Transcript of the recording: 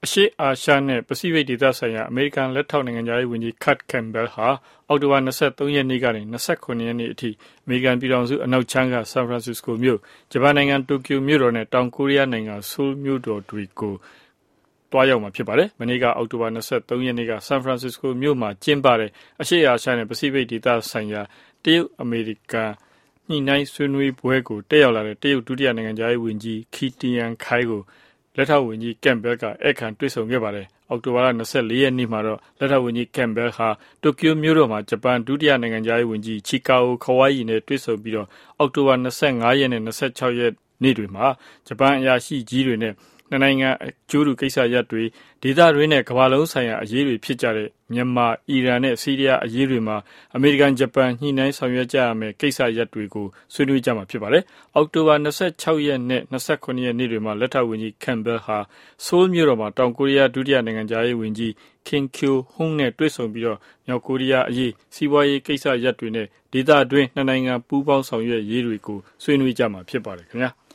အရှေ့အာရှနဲ့ပစိဖိတ်ဒေသဆိုင်ရာအမေရိကန်လက်ထောက်နိုင်ငံသားရေးဝန်ကြီး Kurt Campbell ဟာအောက်တိုဘာ23ရက်နေ့ကနေ29ရက်နေ့အထိအမေရိကန်ပြည်ထောင်စုအနောက်ချမ်းကဆန်ဖရန်စစ္စကိုမြို့ဂျပန်နိုင်ငံတိုကျိုမြို့တော်နဲ့တောင်ကိုရီးယားနိုင်ငံဆိုးလ်မြို့တော်တွေကိုတွားရောက်မှာဖြစ်ပါတယ်။မနေ့ကအောက်တိုဘာ23ရက်နေ့ကဆန်ဖရန်စစ္စကိုမြို့မှာကျင်းပတဲ့အရှေ့အာရှနဲ့ပစိဖိတ်ဒေသဆိုင်ရာတရုတ်အမေရိကန်ညှိနှိုင်းဆွေးနွေးပွဲကိုတက်ရောက်လာတဲ့တရုတ်ဒုတိယနိုင်ငံသားရေးဝန်ကြီး Qi Tiankai ကိုလက်ထောက်ဝန်ကြီး Campbell ကဧည့်ခံတွေ့ဆုံခဲ့ပါတယ်။အောက်တိုဘာလ24ရက်နေ့မှာတော့လက်ထောက်ဝန်ကြီး Campbell ဟာတိုကျိုမြို့တော်မှာဂျပန်ဒုတိယနိုင်ငံသားရေးဝန်ကြီး Chikao Kawai နဲ့တွေ့ဆုံပြီးအောက်တိုဘာ25ရက်နဲ့26ရက်နေ့တွေမှာဂျပန်အရာရှိကြီးတွေနဲ့နှစ်နိုင်ငံအကျိုးတူကိစ္စရပ်တွေဒေသတွင်းနဲ့ကမ္ဘာလုံးဆိုင်ရာအရေးတွေဖြစ်ကြတဲ့မြန်မာ၊အီရန်နဲ့ဆီးရီးယားအရေးတွေမှာအမေရိကန်ဂျပန်ညှိနှိုင်းဆောင်ရွက်ကြရမယ့်ကိစ္စရပ်တွေကိုဆွေးနွေးကြမှာဖြစ်ပါတယ်။အောက်တိုဘာ26ရက်နဲ့29ရက်နေ့တွေမှာလက်ထောက်ဝန်ကြီး Campbell ဟာဆိုးလ်မြို့တော်မှာတောင်ကိုရီးယားဒုတိယနိုင်ငံသားရေးဝန်ကြီး Kim Kyo-hong နဲ့တွေ့ဆုံပြီးမြောက်ကိုရီးယားအရေးစီးပွားရေးကိစ္စရပ်တွေနဲ့ဒေသတွင်းနှစ်နိုင်ငံပူးပေါင်းဆောင်ရွက်ရေးတွေကိုဆွေးနွေးကြမှာဖြစ်ပါတယ်ခင်ဗျာ။